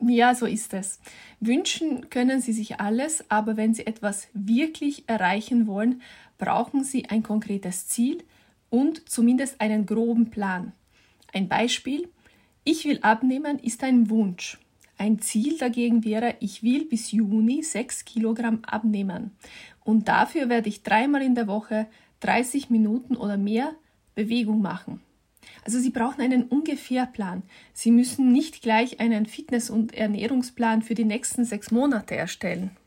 Ja, so ist es. Wünschen können Sie sich alles, aber wenn Sie etwas wirklich erreichen wollen, brauchen Sie ein konkretes Ziel und zumindest einen groben Plan. Ein Beispiel: Ich will abnehmen ist ein Wunsch. Ein Ziel dagegen wäre, ich will bis Juni 6 Kilogramm abnehmen. Und dafür werde ich 3-mal in der Woche 30 Minuten oder mehr Bewegung machen. Also Sie brauchen einen Ungefährplan. Sie müssen nicht gleich einen Fitness- und Ernährungsplan für die nächsten 6 Monate erstellen.